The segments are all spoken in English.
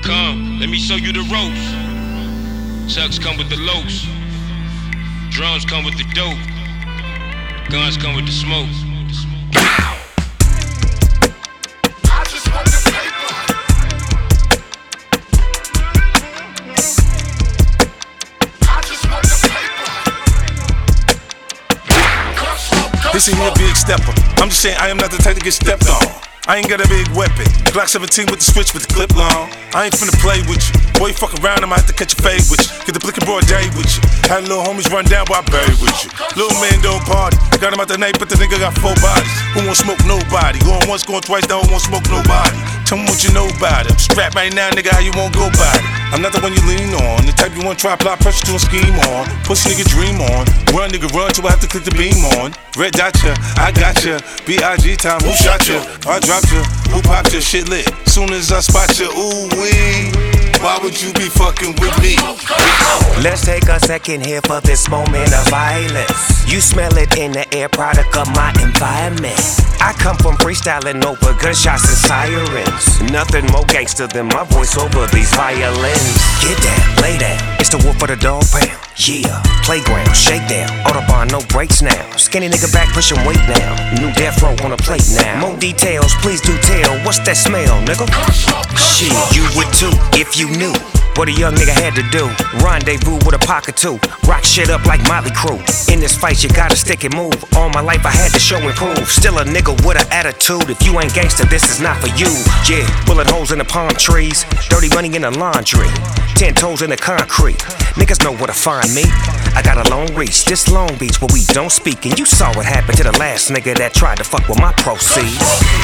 Come, let me show you the ropes. Chucks come with the locs. Drums come with the dope. Guns come with the smoke. I just want the paper. I just want the paper. This ain't a big stepper. I'm just saying I am not the type to get stepped on. I ain't got a big weapon. Glock 17 with the switch with the clip long. I ain't finna play with you. Boy, you fuck around, I might have to catch a fade with you. Get the blick and broad day with you. Had little homies run down while I buried with you. Little man don't party. Got him out the night, but the nigga got 4 bodies. Who won't smoke nobody? Going once, going twice, now who won't smoke nobody? Tell me what you know about it. I'm strapped right now, nigga, how you won't go about it? I'm not the one you lean on. The type you want to try, apply pressure to a scheme on. Pussy nigga dream on. Run nigga run till I have to click the beam on. Red dot ya, I got ya. B.I.G. time, who shot ya? I dropped ya, who popped ya? Shit lit. Soon as I spot ya, ooh wee. Why would you be fucking with me? Let's take a second here for this moment of violence. You smell it in the air, product of my environment. I come from freestyling over gunshots and sirens. Nothing more gangster than my voice over these violins. Get down, lay down, it's the wolf of the dog pound. Yeah, playground, shakedown, Autobahn, no brakes now. Skinny nigga back, pushing weight now. New death row on a plate now. More details, please do tell. What's that smell, nigga? Shit, you would too, if you knew what a young nigga had to do. Rendezvous with a pocket too. Rock shit up like Motley Crue. In this fight, you gotta stick and move. All my life I had to show and prove. Still a nigga with an attitude. If you ain't gangster, this is not for you. Yeah, bullet holes in the palm trees. Dirty money in the laundry. 10 toes in the concrete. Niggas know where to find me. I got a long reach. This Long Beach where we don't speak. And you saw what happened to the last nigga that tried to fuck with my proceeds.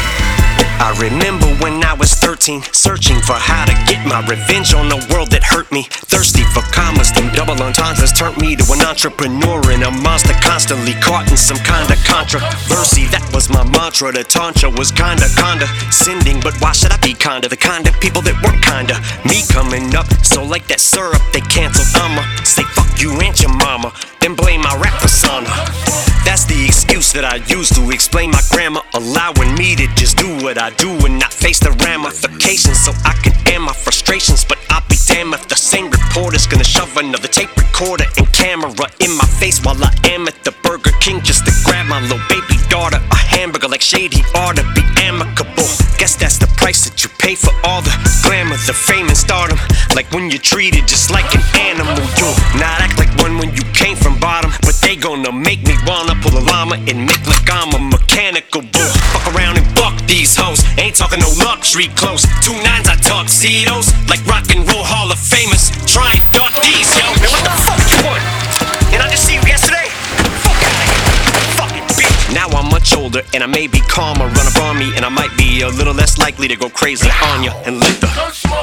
I remember when I was 13, searching for how to get my revenge on the world that hurt me. Thirsty for commas, them double entendres turned me to an entrepreneur and a monster constantly caught in some kind of controversy. That was my mantra, the tantra was kinda condescending. But why should I be kinda the kind of people that weren't kinda me coming up? So like that syrup they canceled, I'ma say fuck you and your mama, then blame my rap persona. That's the excuse that I use to explain my grammar, allowing me to just do what I do and not face the ramifications, so I can air my frustrations. But I'll be damned if the same reporter's gonna shove another tape recorder and camera in my face while I am at the Burger King just to grab my little baby daughter a hamburger. Like shade, he ought to be amicable. Guess that's the price that you pay for all the glamour, the fame and stardom. Like when you're treated just like an animal, you not act like one when you came from bottom. But they gonna make me wanna pull a llama and make like I'm a mechanical bull. Fuck around and fuck these hoes. Ain't talking no luxury clothes. 2 9s I tuxedos like rock and roll Hall of Famers. Try and duck these, yo. Man, what the fuck you want? And I just see you yesterday? Fuck out of here. Fucking bitch. Now I'm much older and I may be calmer. Run up on me and I might be a little less likely to go crazy on ya and let the